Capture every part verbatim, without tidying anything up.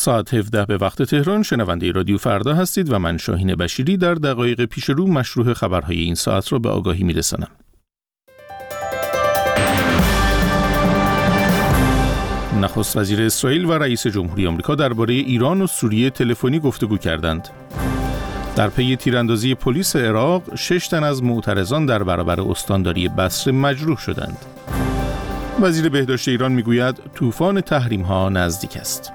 ساعت هفده به وقت تهران شنونده رادیو فردا هستید و من شاهین بشیری در دقایق پیش رو مشروع خبرهای این ساعت را به آگاهی میرسانم. نخست وزیر اسرائیل و رئیس جمهوری آمریکا درباره ایران و سوریه تلفنی گفتگو کردند. در پی تیراندازی پلیس عراق، شش تن از معترضان در برابر استانداری بصره مجروح شدند. وزیر بهداشت ایران میگوید طوفان تحریم‌ها نزدیک است.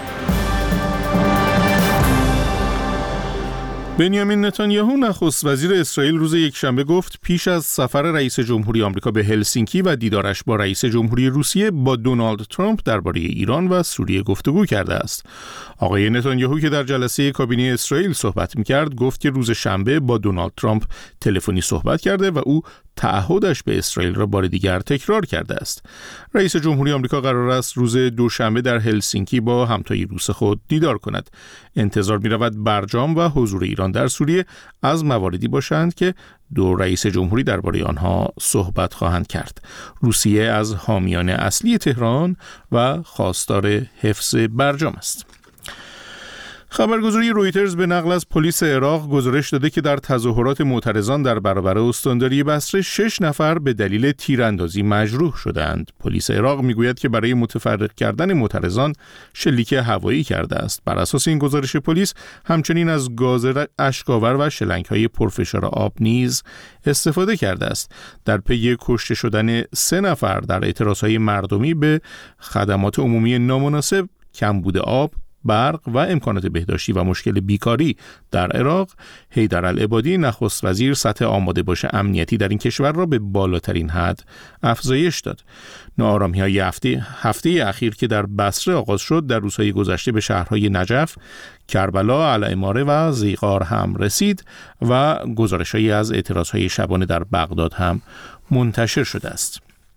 بنیامین نتانیاهو نخست وزیر اسرائیل روز یکشنبه گفت پیش از سفر رئیس جمهوری آمریکا به هلسینکی و دیدارش با رئیس جمهوری روسیه با دونالد ترامپ درباره ایران و سوریه گفتگو کرده است. آقای نتانیاهو که در جلسه کابینه اسرائیل صحبت می‌کرد گفت که روز شنبه با دونالد ترامپ تلفنی صحبت کرده و او تعهدش به اسرائیل را بار دیگر تکرار کرده است. رئیس جمهوری آمریکا قرار است روز دوشنبه در هلسینکی با همتای روس خود دیدار کند. انتظار می‌رود برجام و حضور ایران در سوریه از مواردی باشند که دو رئیس جمهوری درباره آنها صحبت خواهند کرد. روسیه از حامیان اصلی تهران و خواستار حفظ برجام است. خبرگزاری رویترز به نقل از پلیس عراق گزارش داده که در تظاهرات معترضان در برابر استانداری بصره شش نفر به دلیل تیراندازی مجروح شدند. پلیس عراق میگوید که برای متفرق کردن معترضان شلیک هوایی کرده است. بر اساس این گزارش پلیس همچنین از گاز اشک‌آور و شلنگ‌های پرفشار آب نیز استفاده کرده است. در پی کشته شدن سه نفر در اعتراضهای مردمی به خدمات عمومی نامناسب، کمبود آب، برق و امکانات بهداشتی و مشکل بیکاری در عراق، حیدرالعبادی نخست وزیر سطح آماده باش امنیتی در این کشور را به بالاترین حد افزایش داد. ناآرامی‌های هفته هفته اخیر که در بصره آغاز شد در روزهای گذشته به شهرهای نجف، کربلا، العماره و زیغار هم رسید و گزارش‌هایی از اعتراضهای شبانه در بغداد هم منتشر شده است.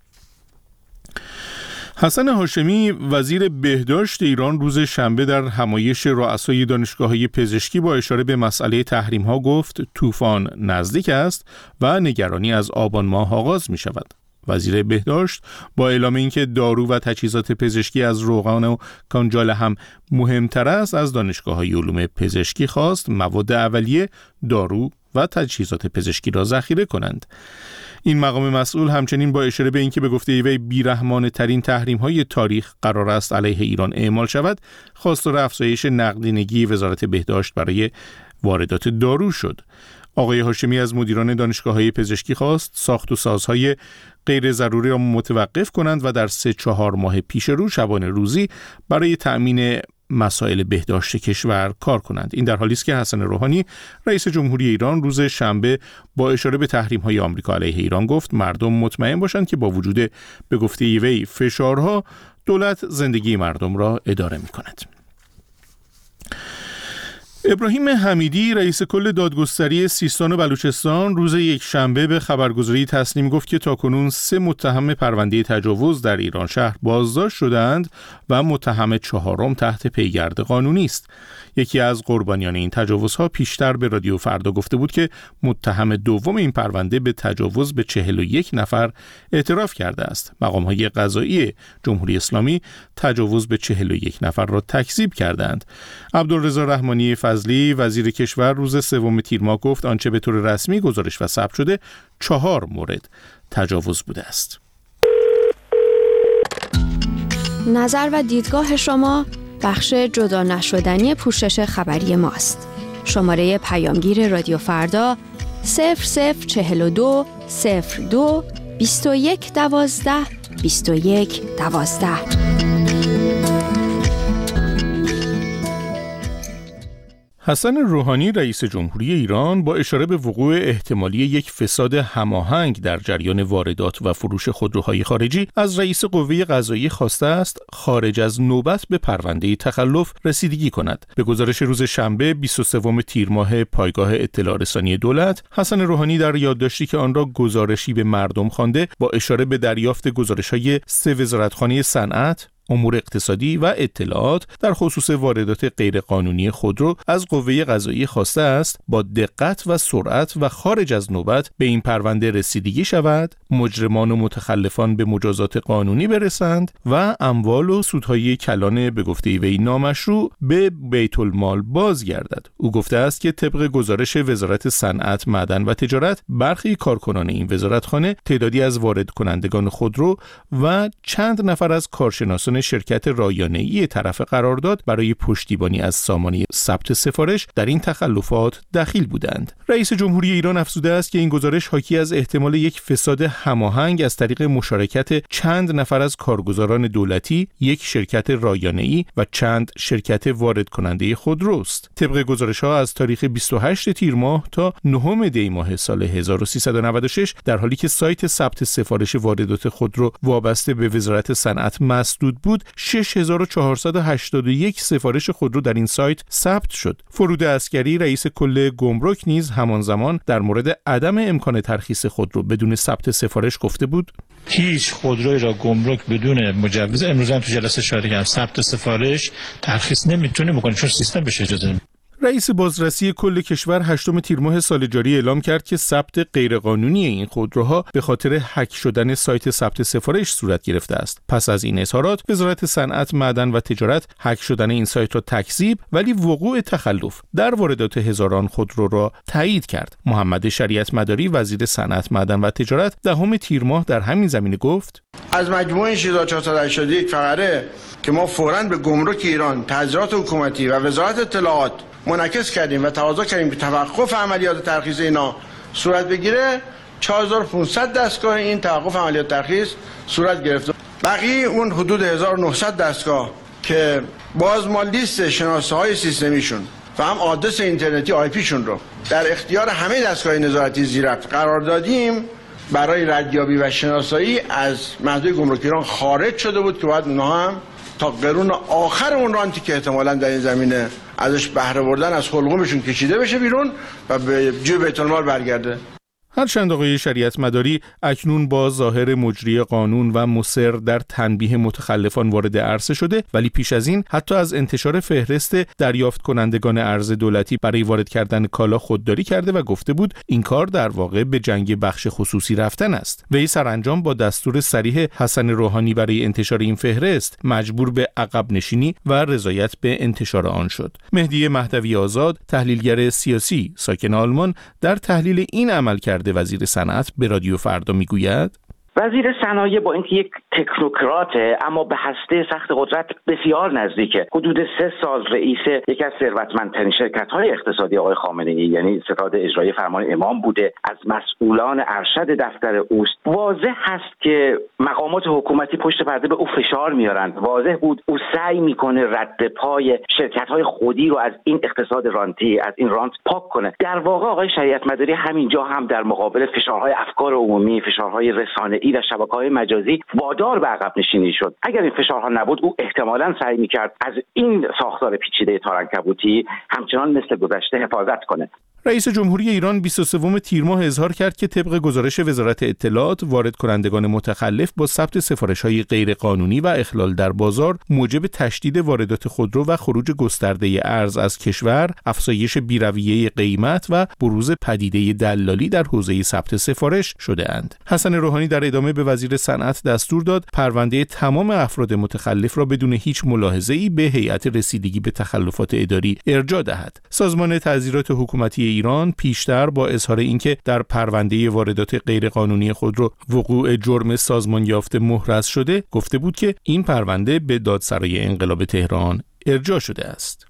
حسن هاشمی وزیر بهداشت ایران روز شنبه در همایش رؤسای دانشگاه‌های پزشکی با اشاره به مسئله تحریم‌ها گفت طوفان نزدیک است و نگرانی از آبان ماه آغاز می‌شود. وزیر بهداشت با اعلام اینکه دارو و تجهیزات پزشکی از روغن و کانجال هم مهمتر است، از دانشگاه‌های علوم پزشکی خواست مواد اولیه، دارو و تجهیزات پزشکی را ذخیره کنند. این مقام مسئول همچنین با اشاره به اینکه به گفته وی بیرحمانه ترین تحریم های تاریخ قرار است علیه ایران اعمال شود، خواستار افزایش نقدینگی وزارت بهداشت برای واردات دارو شد. آقای هاشمی از مدیران دانشگاه‌های پزشکی خواست ساخت و سازهای غیر ضروری را متوقف کنند و در سه چهار ماه پیش رو شبانه روزی برای تأمین مسائل بهداشت کشور کار کنند. این در حالی است که حسن روحانی رئیس جمهوری ایران روز شنبه با اشاره به تحریم‌های آمریکا علیه ایران گفت مردم مطمئن باشند که با وجود به گفته وی فشارها، دولت زندگی مردم را اداره می‌کند. ابراهیم حمیدی رئیس کل دادگستری سیستان و بلوچستان روز یک شنبه به خبرگزاری تسنیم گفت که تاکنون سه متهم پرونده تجاوز در ایران شهر بازداشت شدند و متهم چهارم تحت پیگرد قانونی است. یکی از قربانیان این تجاوزها پیشتر به رادیو فردا گفته بود که متهم دوم این پرونده به تجاوز به چهل و یک نفر اعتراف کرده است. مقام‌های قضایی جمهوری اسلامی تجاوز به چهل و یک نفر را تکذیب کردند. عبدالرضا رحمانی فضلی وزیر کشور روز سوم تیر ماه گفت آنچه به طور رسمی گزارش و ثبت شده چهار مورد تجاوز بوده است. نظر و دیدگاه شما بخش جدا نشدنی پوشش خبری ماست. شماره پیامگیر رادیو فردا صفر صفر چهل و دو صفر دو بیست و یک دوازده بیست و یک دوازده. حسن روحانی رئیس جمهوری ایران با اشاره به وقوع احتمالی یک فساد هماهنگ در جریان واردات و فروش خودروهای خارجی از رئیس قوه قضاییه خواسته است خارج از نوبت به پرونده تخلف رسیدگی کند. به گزارش روز شنبه بیست و سوم تیر ماه پایگاه اطلاع رسانی دولت، حسن روحانی در یادداشتی که آن را گزارشی به مردم خوانده با اشاره به دریافت گزارش‌های سه وزارتخانه صنعت، امور اقتصادی و اطلاعات در خصوص واردات غیرقانونی خودرو از قوه قضاییه خواسته است با دقت و سرعت و خارج از نوبت به این پرونده رسیدگی شود، مجرمان و متخلفان به مجازات قانونی برسند و اموال و سودهای کلان به گفته وی نامشروع به بیت المال بازگردد. او گفته است که طبق گزارش وزارت صنعت، معدن و تجارت، برخی کارکنان این وزارتخانه تعدادی از وارد کنندگان خودرو و چند نفر از کارشناسان شرکت رایانه‌ای طرف قرارداد برای پشتیبانی از سامانه ثبت سفارش در این تخلفات دخیل بودند. رئیس جمهوری ایران افزوده است که این گزارش حاکی از احتمال یک فساد هماهنگ از طریق مشارکت چند نفر از کارگزاران دولتی، یک شرکت رایانه‌ای و چند شرکت وارد کننده خودروست. طبق گزارش‌ها از تاریخ بیست و هشتم تیر ماه تا نهم دی ماه سال هزار و سیصد و نود و شش در حالی که سایت ثبت سفارش واردات خودرو وابسته به وزارت صنعت مسدود بود، شش هزار و چهارصد و هشتاد و یک سفارش خودرو در این سایت ثبت شد. فرود عسکری، رئیس کل گمرک، نیز همان زمان در مورد عدم امکان ترخیص خودرو بدون ثبت سفارش گفته بود: هیچ خودروی را گمرک بدون مجوز، امروز هم تو جلسه اشاره کردم، ثبت سفارش ترخیص نمیتونه بکنه چون سیستم بهش اجازه نمیده. رئیس بازرسی کل کشور هشتم تیر ماه سال جاری اعلام کرد که ثبت غیرقانونی این خودروها به خاطر هک شدن سایت ثبت سفارش صورت گرفته است. پس از این اظهارات، وزارت صنعت، معدن و تجارت هک شدن این سایت را تکذیب ولی وقوع تخلف در واردات هزاران خودرو را تایید کرد. محمد شریعت مداری، وزیر صنعت، معدن و تجارت، دهم تیر ماه در همین زمینه گفت: از مجموع شش هزار و چهارصد و هشتاد و یک فقره که ما فوراً به گمرک ایران، تحضیرات حکومتی و وزارت اطلاعات منعکس کردیم و تقاضا کردیم که توقف عملیات ترخیص اینا صورت بگیره، چهار هزار و پانصد دستگاه این توقف عملیات ترخیص صورت گرفت. بقیه اون حدود هزار و نهصد دستگاه که باز ما لیست شناسه های سیستمیشون و هم آدرس اینترنتی آی پی شون رو در اختیار همه دستگاه نظارتی زیرربط قرار دادیم، برای ردیابی و شناسایی از محدوده گمرک ایران خارج شده بود که باید اونها هم تا قرون آخر اون رانتی که احتمالاً در این زمینه ازش بهره بردن از حلقومشون کشیده بشه بیرون و به جیب بیت المال برگرده. هرچند آقای شریعت مداری اکنون با ظاهر مجری قانون و مصر در تنبیه متخلفان وارد عرصه شده، ولی پیش از این حتی از انتشار فهرست دریافت کنندگان ارز دولتی برای وارد کردن کالا خودداری کرده و گفته بود این کار در واقع به جنگ بخش خصوصی رفتن است. وی سرانجام با دستور صریح حسن روحانی برای انتشار این فهرست مجبور به عقب نشینی و رضایت به انتشار آن شد. مهدی مهدوی آزاد، تحلیلگر سیاسی ساکن آلمان، در تحلیل این عمل کرده وزیر صنعت به رادیو فردا میگوید: وزیر صنایع با اینکه یک تکنوکراته اما به هسته سخت قدرت بسیار نزدیکه. حدود سه سال رئیس یکی از ثروتمندترین شرکت‌های اقتصادی آقای خامنه‌ای یعنی ستاد اجرایی فرمان امام بوده، از مسئولان ارشد دفتر اوست. واضح هست که مقامات حکومتی پشت پرده به او فشار میارند. واضح بود او سعی میکنه رد پای شرکت‌های خودی رو از این اقتصاد رانتی، از این رانت پاک کنه. در واقع آقای شریعت مداری همینجا هم در مقابل فشارهای افکار عمومی، فشارهای رسانه‌ای و شبکه‌های مجازی وادار به عقب نشینی شد. اگر این فشارها نبود او احتمالاً سعی می‌کرد از این ساختار پیچیده تارعنکبوتی همچنان مثل گذشته حفاظت کنه. رئیس جمهوری ایران بیست و سوم تیر ماه اظهار کرد که طبق گزارش وزارت اطلاعات، وارد کنندگان متخلف با ثبت سفارش‌های غیرقانونی و اخلال در بازار موجب تشدید واردات خودرو و خروج گسترده ارز از کشور، افزایش بی‌رویه قیمت و بروز پدیده دلالی در حوزه ثبت سفارش شده‌اند. حسن روحانی در ادامه به وزیر صنعت دستور داد پرونده تمام افراد متخلف را بدون هیچ ملاحظه‌ای به هیئت رسیدگی به تخلفات اداری ارجاع دهد. سازمان تعزیرات حکومتی ایران پیشتر با اظهار اینکه در پرونده واردات غیرقانونی خودرو وقوع جرم سازمان یافته محرز شده، گفته بود که این پرونده به دادسرای انقلاب تهران ارجاع شده است.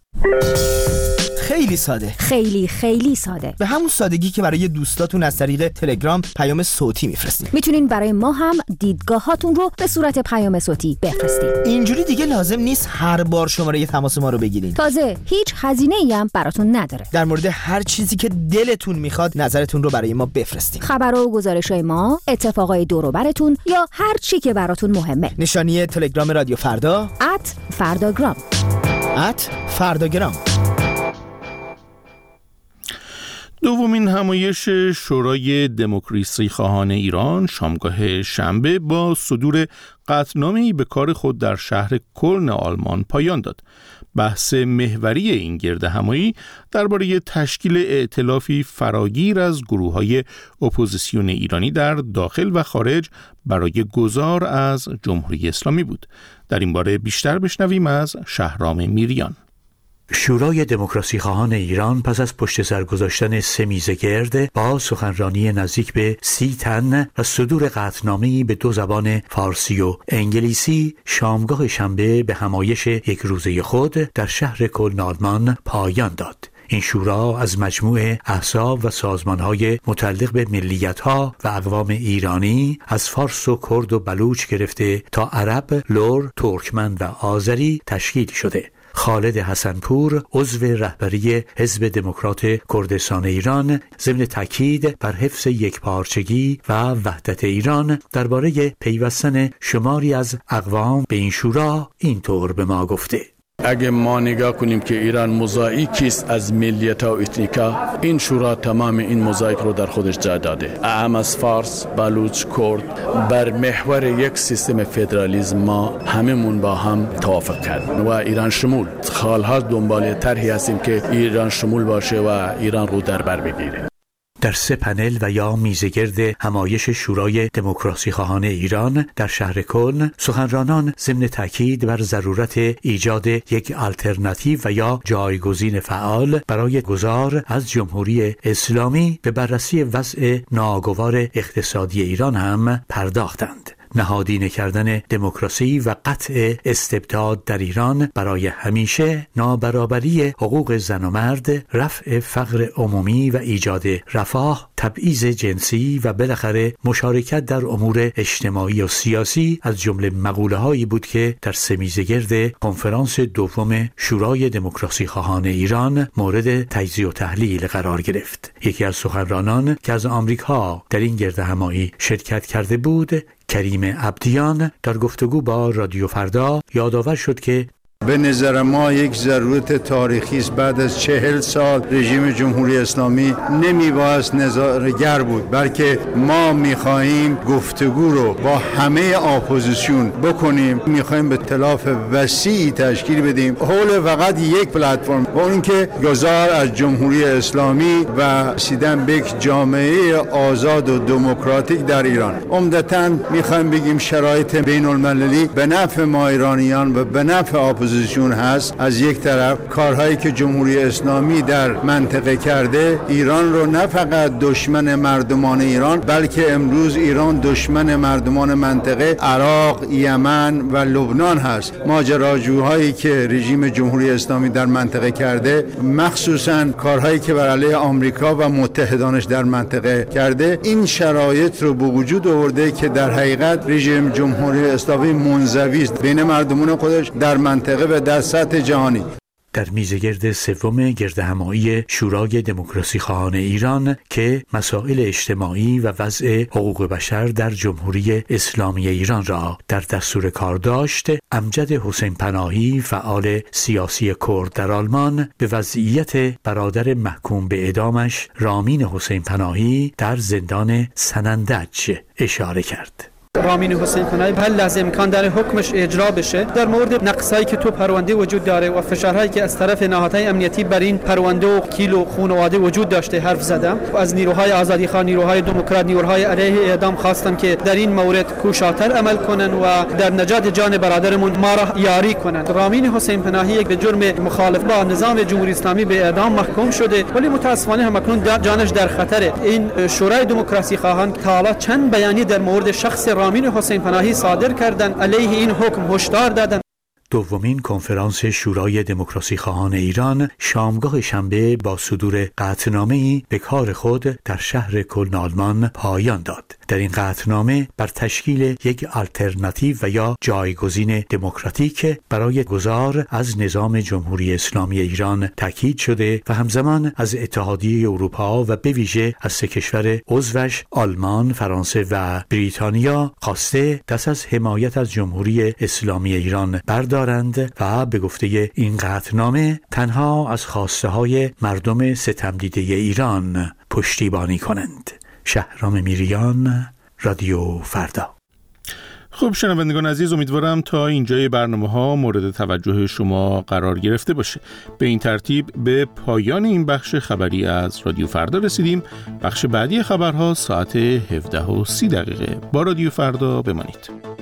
خیلی ساده، خیلی خیلی ساده، به همون سادگی که برای دوستاتون از طریق تلگرام پیام صوتی میفرستید. میتونین برای ما هم دیدگاهاتون رو به صورت پیام صوتی بفرستید. اینجوری دیگه لازم نیست هر بار شماره تماس ما رو بگیرین. تازه هیچ هزینه‌ای هم براتون نداره. در مورد هر چیزی که دلتون میخواد نظرتون رو برای ما بفرستید. خبرها و گزارش‌های ما، اتفاقای دور و براتون یا هر چی که براتون مهمه. نشانی تلگرام رادیو فردا ات فرداگرام ات فرداگرام. دومین همایش شورای دموکراسی خواهان ایران شامگاه شنبه با صدور قطعنامه‌ای به کار خود در شهر کلن آلمان پایان داد. بحث محوری این گرد همایی درباره تشکیل ائتلافی فراگیر از گروه‌های اپوزیسیون ایرانی در داخل و خارج برای گذار از جمهوری اسلامی بود. در این باره بیشتر بشنویم از شهرام میریان. شورای دموکراسی خواهان ایران پس از پشت سر گذاشتن سه میزه گرد با سخنرانی نزدیک به سی تن و صدور قطعنامه‌ای به دو زبان فارسی و انگلیسی شامگاه شنبه به همایش یک روزه خود در شهر کلن آلمان پایان داد. این شورا از مجموعه احزاب و سازمان‌های متعلق به ملیت‌ها و اقوام ایرانی از فارس و کرد و بلوچ گرفته تا عرب، لر، ترکمن و آذری تشکیل شده. خالد حسنپور عضو رهبری حزب دموکرات کردستان ایران ضمن تاکید بر حفظ یکپارچگی و وحدت ایران درباره پیوستن شماری از اقوام به این شورا اینطور به ما گفته: اگه ما نگاه کنیم که ایران موزاییکی است از ملیت و اتنیکا، این شورا تمام این موزاییک رو در خودش جا داده. اعم از فارس، بلوچ، کرد بر محور یک سیستم فدرالیسم ما هممون با هم توافق کردیم و ایران شمول. سالها دنبال طرحی هستیم که ایران شمول باشه و ایران رو در بر بگیره. در سه پنل و یا میزگرد همایش شورای دموکراسی خواهان ایران در شهر کلن، سخنرانان ضمن تاکید بر ضرورت ایجاد یک آلترناتیو و یا جایگزین فعال برای گذار از جمهوری اسلامی به بررسی وضع ناگوار اقتصادی ایران هم پرداختند. نهادینه کردن دموکراسی و قطع استبداد در ایران برای همیشه، نابرابری حقوق زن و مرد، رفع فقر عمومی و ایجاد رفاه، تبعیض جنسی و بالاخره مشارکت در امور اجتماعی و سیاسی از جمله مقوله هایی بود که در سمیزگرد کنفرانس دوم شورای دموکراسی خواهان ایران مورد تجزیه و تحلیل قرار گرفت. یکی از سخنرانان که از آمریکا در این گرد همایی شرکت کرده بود، کریم عبدیان، در گفتگو با رادیو فردا یادآور شد که به نظر ما یک ضرورت تاریخی است. بعد از چهل سال رژیم جمهوری اسلامی نمیبایست نظاره‌گر بود، بلکه ما میخواهیم گفتگو رو با همه اپوزیسیون بکنیم. میخواهیم به ائتلاف وسیعی تشکیل بدیم حول فقط یک پلتفرم، و اون که گذار از جمهوری اسلامی و رسیدن به یک جامعه آزاد و دموکراتیک در ایران. عمدتاً میخوایم بگیم شرایط بین المللی به نفع ما ایرانیان و به نفع اپوزیسیون هست. از یک طرف کارهایی که جمهوری اسلامی در منطقه کرده، ایران رو نه فقط دشمن مردمان ایران، بلکه امروز ایران دشمن مردمان منطقه عراق، یمن و لبنان هست. ماجراجوهایی که رژیم جمهوری اسلامی در منطقه کرده، مخصوصا کارهایی که بر علیه آمریکا و متحدانش در منطقه کرده، این شرایط رو به وجود آورده که در حقیقت رژیم جمهوری اسلامی منزوی است بین مردمان خودش در منطقه و در سطح جهانی. در میزگرد سوم گرد همایی شورای دموکراسی خواهان ایران که مسائل اجتماعی و وضع حقوق بشر در جمهوری اسلامی ایران را در دستور کار داشت، امجد حسین پناهی، فعال سیاسی کرد در آلمان، به وضعیت برادر محکوم به اعدامش رامین حسین پناهی در زندان سنندج اشاره کرد. رامین حسین پناهی هر لحظه امکان داره حکمش اجرا بشه. در مورد نقصایی که تو پرونده وجود داره و فشارهایی که از طرف نهادهای امنیتی بر این پرونده و کیل و خانواده وجود داشته حرف زدم. از نیروهای آزادیخواه، نیروهای دموکرات، نیروهای علیه اعدام خواستم که در این مورد کوشاتر عمل کنن و در نجات جان برادرمون ما را یاری کنن. رامین حسین پناهی یک به جرم مخالفت با نظام جمهوری اسلامی به اعدام محکوم شده، ولی متاسفانه هم اکنون جانش در خطره. این شورای دموکراسی خواهان تا حالا چند بیانیه در مورد شخص رامین حسین پناهی صادر کردن، علیه این حکم هشدار دادن. دومین کنفرانس شورای دموکراسی خواهان ایران شامگاه شنبه با صدور قطعنامه‌ای به کار خود در شهر کلن آلمان پایان داد. در این قطعنامه بر تشکیل یک آلترناتیو و یا جایگزین دموکراتیک برای گذار از نظام جمهوری اسلامی ایران تاکید شده و همزمان از اتحادیه اروپا و به ویژه از سه کشور عضوش آلمان، فرانسه و بریتانیا خواسته دست از حمایت از جمهوری اسلامی ایران بردارد دارند و به گفته این قطعنامه تنها از خواسته های مردم ستم دیده ایران پشتیبانی کنند. شهرام میریان، رادیو فردا. خب شنوندگان عزیز، امیدوارم تا اینجای برنامه ها مورد توجه شما قرار گرفته باشه. به این ترتیب به پایان این بخش خبری از رادیو فردا رسیدیم. بخش بعدی خبرها ساعت هفده و سی دقیقه. با رادیو فردا بمانید.